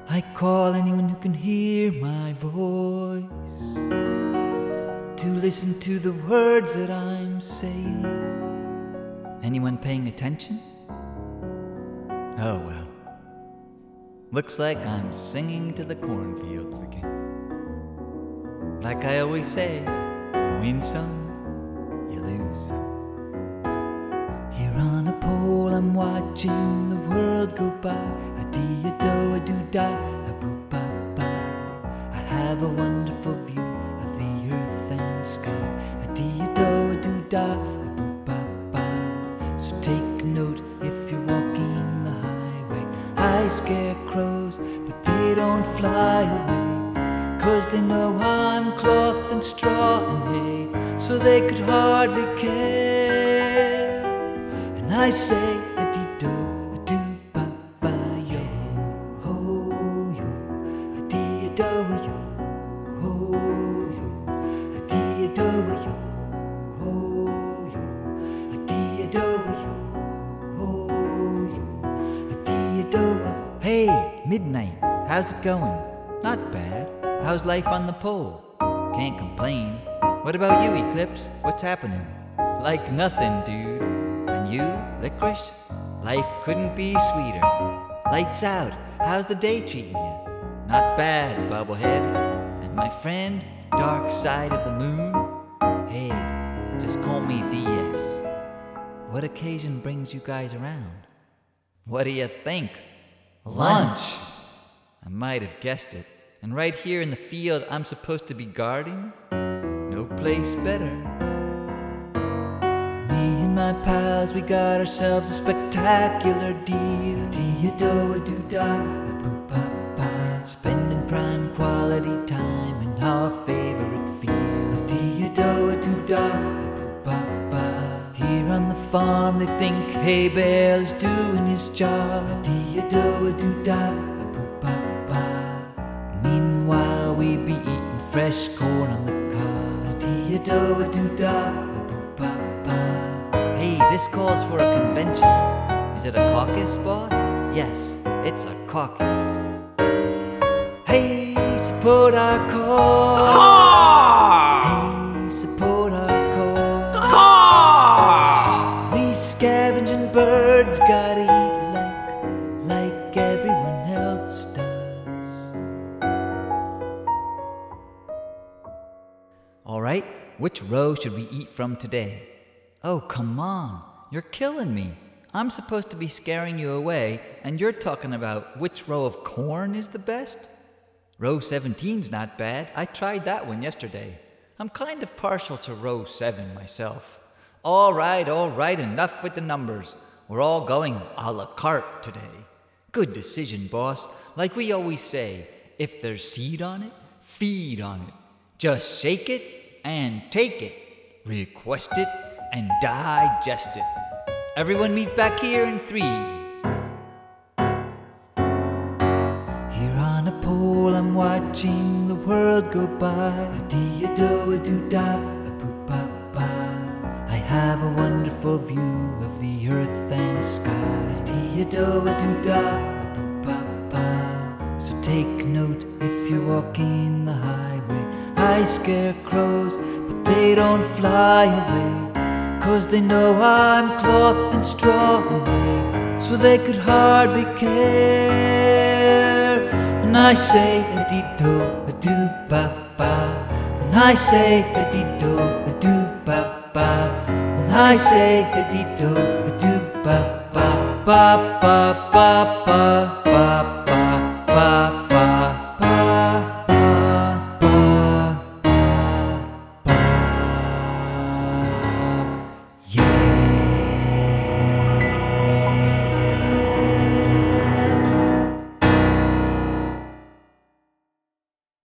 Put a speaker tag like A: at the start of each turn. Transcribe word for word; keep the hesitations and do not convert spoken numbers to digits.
A: I call anyone who can hear my voice to listen to the words that I'm saying. Anyone paying attention? Oh well. Looks like I'm singing to the cornfields again. Like I always say, you win some, you lose some. Here on a pole I'm watching the world go by. A dee a do a do da a boop ba ba. I have a wonderful view of the earth and sky. A dee a do a do da a boop ba ba. So take note if you're walking the highway. I scare crows, but they don't fly away, 'cause they know I'm cloth and straw and hay, so they could hardly care. And I say a dee do a do ba ba yo ho yo, a dee a do a yo ho yo, a dee a do a yo ho yo, a dee a do a yo ho yo, a dee a do a. Hey, midnight, how's it going? Not bad. How's life on the pole? Can't complain. What about you, Eclipse? What's happening? Like nothing, dude. And you, Licorice? Life couldn't be sweeter. Lights out. How's the day treating you? Not bad, Bubblehead. And my friend, Dark Side of the Moon? Hey, just call me D S. What occasion brings you guys around? What do you think? Lunch! I might have guessed it. And right here in the field I'm supposed to be guarding? No place better. Me and my pals, we got ourselves a spectacular deal. Dee-a-do-a-doo-da, a-boop-ba-ba. Spending prime quality time in our favorite field. Dee-a-do-a-doo-da, a-boop-ba-ba. Here on the farm they think Hay Bale's doing his job. Dee-a-do-a-doo-da, meanwhile we be eating fresh corn on the cob. Dee-a-do-a-doo-da, a-boop-ba-ba. Hey, this calls for a convention. Is it a caucus, boss? Yes, it's a caucus. Hey, support our cause.
B: Caw!
A: Hey, support our cause.
B: Caw!
A: We scavenging birds gotta eat like, like everyone else does. All right, which row should we eat from today? Oh, come on, you're killing me. I'm supposed to be scaring you away, and you're talking about which row of corn is the best? Row seventeen's not bad. I tried that one yesterday. I'm kind of partial to row seven myself. All right, all right, enough with the numbers. We're all going a la carte today. Good decision, boss. Like we always say, if there's seed on it, feed on it. Just shake it and take it, request it and digest it. Everyone meet back here in three. Here on a pole I'm watching the world go by. A dee-a-do-a-doo-da, a boop-ba-ba. I have a wonderful view of the earth and sky. A dee-a-do-a-doo-da, a boop-ba-ba. So take note if you're walking the highway. I scare crows, but they don't fly away, 'cause they know I'm cloth and straw and hay, so they could hardly care. And I say a dee do a do ba ba. And I say a dee do a do ba ba. And I say a dee do a do ba ba ba ba ba ba ba.